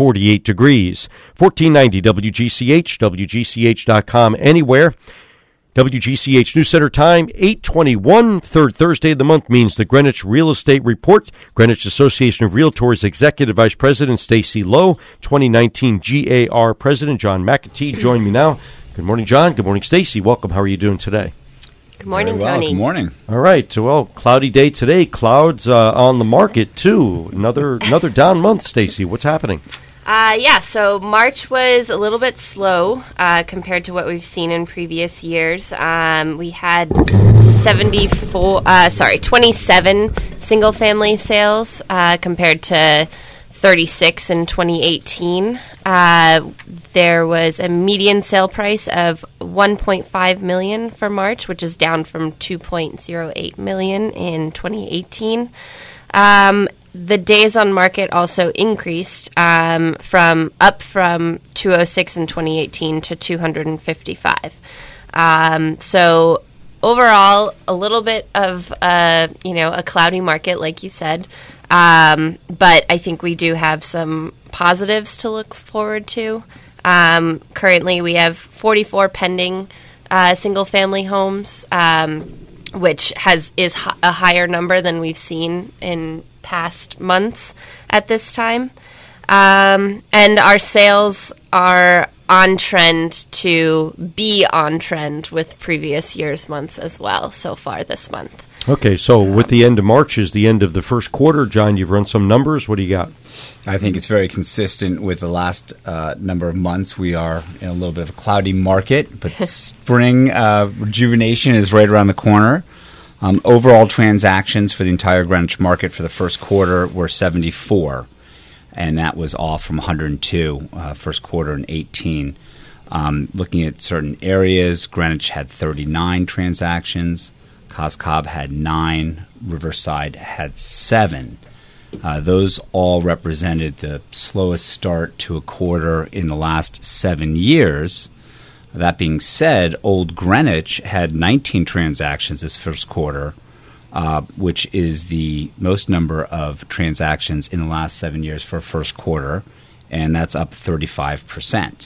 48 degrees. 1490 WGCH, WGCH.com, anywhere. WGCH News Center time, 8:21, third Thursday of the month, means the Greenwich Real Estate Report. Greenwich Association of Realtors Executive Vice President Stacy Lowe, 2019 GAR President John McAtee join me now. Good morning, John. Good morning, Stacy. Welcome. How are you doing today? Good morning, Very well. Tony. Good morning. All right. Well, cloudy day today. Clouds on the market, too. Another down month, Stacy. What's happening? So March was a little bit slow compared to what we've seen in previous years. We had 27 single-family sales compared to 36 in 2018. There was a median sale price of $1.5 million for March, which is down from $2.08 million in 2018. The days on market also increased from 206 in 2018 to 255. So overall, a little bit of a cloudy market, like you said. But I think we do have some positives to look forward to. Currently, we have 44 pending single-family homes, which is a higher number than we've seen in past months at this time. And our sales are on trend to be on trend with previous year's months as well so far this month. Okay, so with the end of March is the end of the first quarter. John, you've run some numbers. What do you got? I think it's very consistent with the last number of months. We are in a little bit of a cloudy market, but spring rejuvenation is right around the corner. Overall transactions for the entire Greenwich market for the first quarter were 74, and that was off from 102 first quarter in 18. Looking at certain areas, Greenwich had 39 transactions. Cos Cob had 9. Riverside had 7. Those all represented the slowest start to a quarter in the last 7 years. That being said, Old Greenwich had 19 transactions this first quarter, which is the most number of transactions in the last 7 years for a first quarter, and that's up 35%.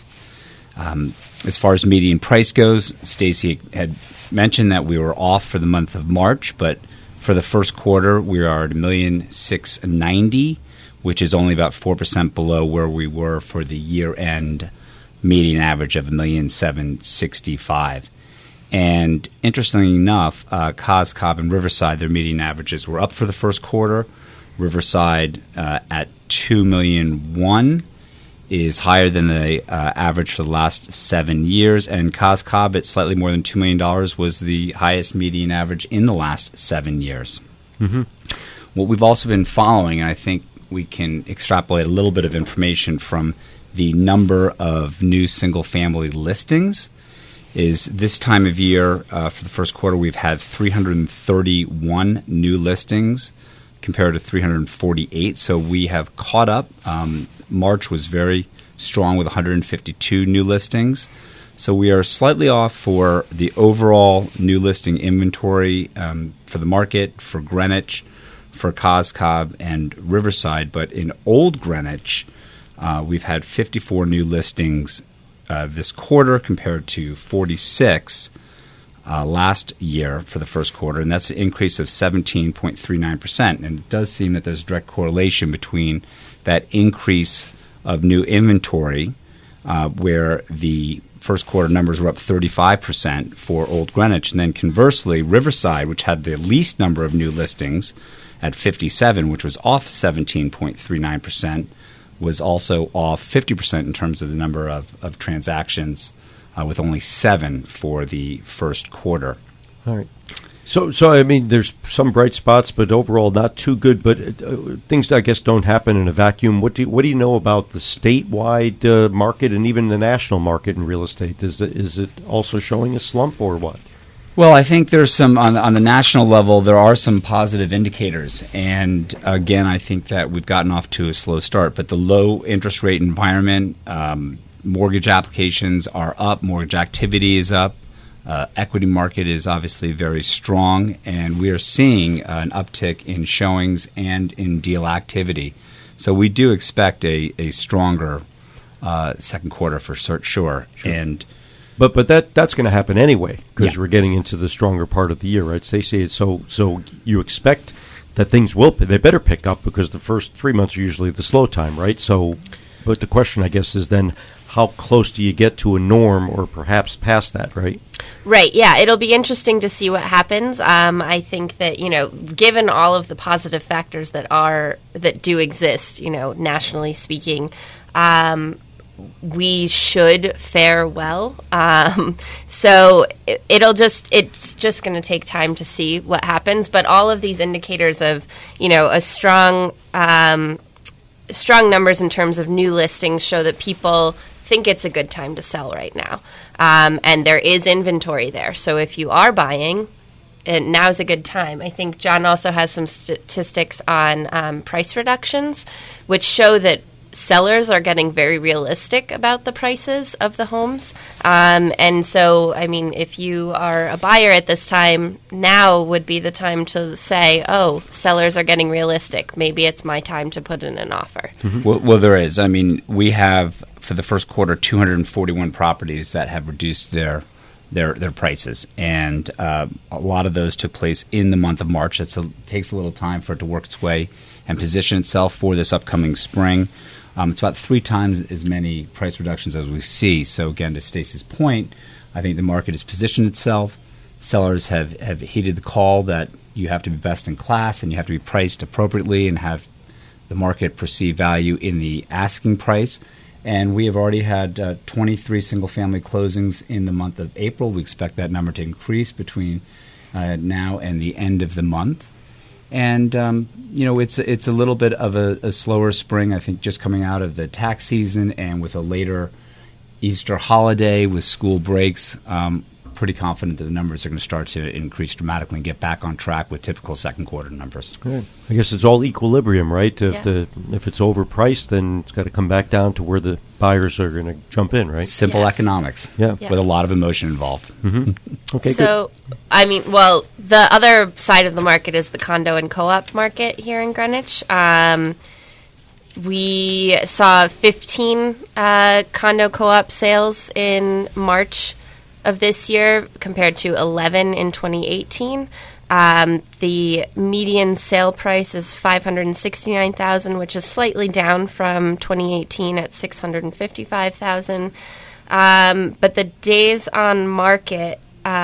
As far as median price goes, Stacy had mentioned that we were off for the month of March, but for the first quarter, we are at $1,690,000, which is only about 4% below where we were for the year-end median average of $1,765,000. And interestingly enough, Cos Cob and Riverside, their median averages were up for the first quarter. Riverside at $2,000,001 is higher than the average for the last 7 years, and Cos Cob at slightly more than $2 million was the highest median average in the last 7 years. Mm-hmm. What we've also been following, and I think we can extrapolate a little bit of information from the number of new single-family listings, is this time of year, for the first quarter, we've had 331 new listings compared to 348. So we have caught up. March was very strong with 152 new listings. So we are slightly off for the overall new listing inventory for the market, for Greenwich, for Cos Cob, and Riverside. But in Old Greenwich, we've had 54 new listings this quarter compared to 46 last year for the first quarter, and that's an increase of 17.39%. And it does seem that there's a direct correlation between that increase of new inventory, where the first quarter numbers were up 35% for Old Greenwich, and then conversely, Riverside, which had the least number of new listings at 57, which was off 17.39%, was also off 50% in terms of the number of transactions, with only 7 for the first quarter. All right. So I mean, there's some bright spots, but overall not too good. But things, I guess, don't happen in a vacuum. What do you know about the statewide market and even the national market in real estate? Is it also showing a slump or what? Well, I think there's some on the national level. There are some positive indicators, and again, I think that we've gotten off to a slow start. But the low interest rate environment, mortgage applications are up, mortgage activity is up. Equity market is obviously very strong, and we are seeing an uptick in showings and in deal activity. So we do expect a stronger second quarter for sure. And But that's going to happen anyway because Yeah. we're getting into the stronger part of the year, right, Stacey? So you expect that things they better pick up because the first 3 months are usually the slow time, right? So, but the question, I guess, is then how close do you get to a norm or perhaps past that, right? Right, yeah. It'll be interesting to see what happens. I think that, given all of the positive factors that do exist, nationally speaking, we should fare well. So it's just going to take time to see what happens. But all of these indicators of, a strong numbers in terms of new listings show that people think it's a good time to sell right now. And there is inventory there. So if you are buying, now's a good time. I think John also has some statistics on price reductions, which show that sellers are getting very realistic about the prices of the homes. And so, if you are a buyer at this time, now would be the time to say, oh, sellers are getting realistic. Maybe it's my time to put in an offer. Mm-hmm. Well, there is. We have, for the first quarter, 241 properties that have reduced their prices. And a lot of those took place in the month of March. It takes a little time for it to work its way and position itself for this upcoming spring. It's about 3 times as many price reductions as we see. So again, to Stacey's point, I think the market has positioned itself. Sellers have heeded the call that you have to be best in class and you have to be priced appropriately and have the market perceive value in the asking price. And we have already had 23 single-family closings in the month of April. We expect that number to increase between now and the end of the month. And, it's a little bit of a slower spring, I think, just coming out of the tax season and with a later Easter holiday with school breaks. Pretty confident that the numbers are going to start to increase dramatically and get back on track with typical second quarter numbers. Right. I guess it's all equilibrium, right? If Yeah. if it's overpriced, then it's got to come back down to where the buyers are going to jump in, right? Simple Yeah. economics Yeah. Yeah. with a lot of emotion involved. Okay, So, the other side of the market is the condo and co-op market here in Greenwich. We saw 15 condo co-op sales in March of this year compared to 11 in 2018. The median sale price is $569,000, which is slightly down from 2018 at $655,000. But the days on market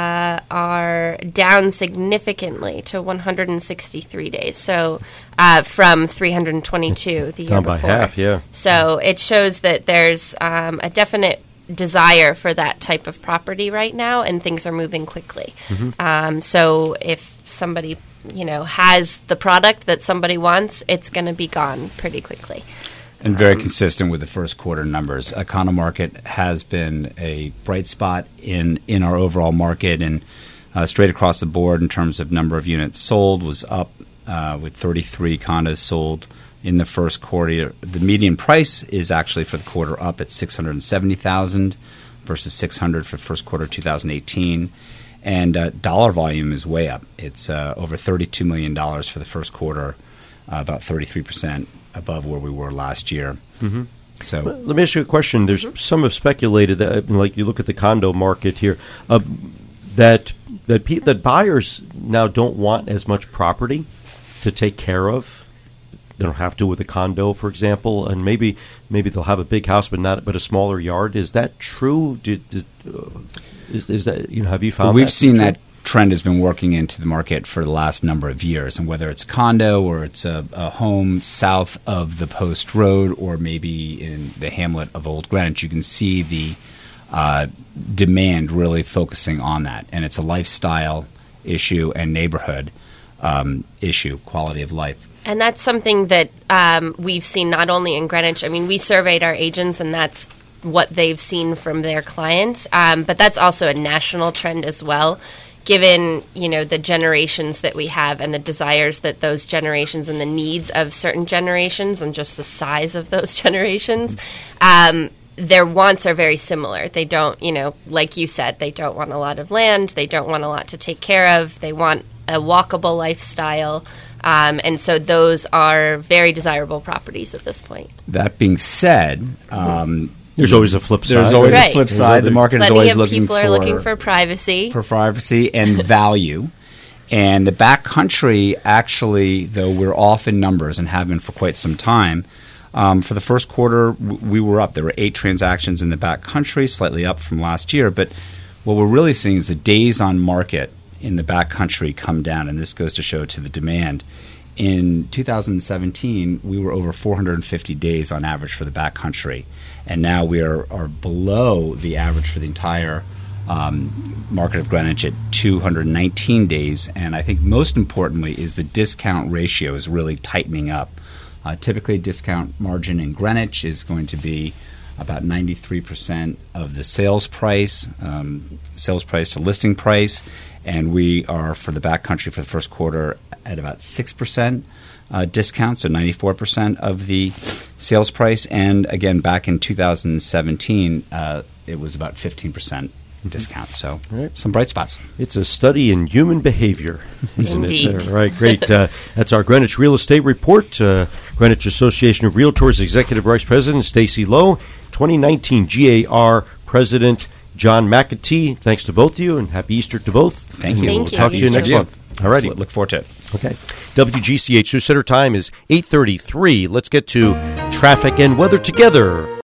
are down significantly to 163 days. So from 322 the year down before. by half, yeah. So it shows that there's a definite desire for that type of property right now, and things are moving quickly. So if somebody, has the product that somebody wants, it's going to be gone pretty quickly. And very consistent with the first quarter numbers. Condo market has been a bright spot in our overall market, and straight across the board in terms of number of units sold was up with 33 condos sold in the first quarter. The median price is actually for the quarter up at $670,000 versus $600 for first quarter 2018. And dollar volume is way up. It's over $32 million for the first quarter, about 33% above where we were last year. Mm-hmm. So let me ask you a question. There's some have speculated that, like you look at the condo market here, that buyers now don't want as much property to take care of. They don't have to with a condo, for example, and maybe they'll have a big house but a smaller yard. Is that true? Is that have you found? Well, we've that seen true? that trend has been working into the market for the last number of years, and whether it's a condo or it's a home south of the Post Road or maybe in the hamlet of Old Greenwich, you can see the demand really focusing on that, and it's a lifestyle issue and neighborhood issue, quality of life. And that's something that we've seen not only in Greenwich. I mean, we surveyed our agents, and that's what they've seen from their clients. But that's also a national trend as well, given, the generations that we have and the desires that those generations and the needs of certain generations and just the size of those generations. Their wants are very similar. They don't, like you said, they don't want a lot of land. They don't want a lot to take care of. They want a walkable lifestyle. And so those are very desirable properties at this point. That being said, there's always a flip side. There's always Right. a flip side. The market is Plenty always of looking people are looking for privacy. and value. And the backcountry, actually, though we're off in numbers and have been for quite some time, for the first quarter, we were up. There were 8 transactions in the backcountry, slightly up from last year. But what we're really seeing is the days on market in the backcountry come down, and this goes to show to the demand. In 2017, we were over 450 days on average for the backcountry, and now we are below the average for the entire market of Greenwich at 219 days. And I think most importantly is the discount ratio is really tightening up. Typically, discount margin in Greenwich is going to be about 93% of the sales price to listing price, and we are, for the backcountry for the first quarter, at about 6% discount, so 94% of the sales price. And again, back in 2017, it was about 15% discount. So some bright spots. It's a study in human behavior, isn't Indeed. it? All right, great. That's our Greenwich Real Estate Report. Greenwich Association of Realtors Executive Vice President Stacy Lowe, 2019 GAR President John McAtee. Thanks to both of you, and happy Easter to both. Thank you. We'll Thank you. talk to you Easter next to you. month. All righty. So look forward to it. Okay. WGCH News Center time is 8:33. Let's get to traffic and weather together.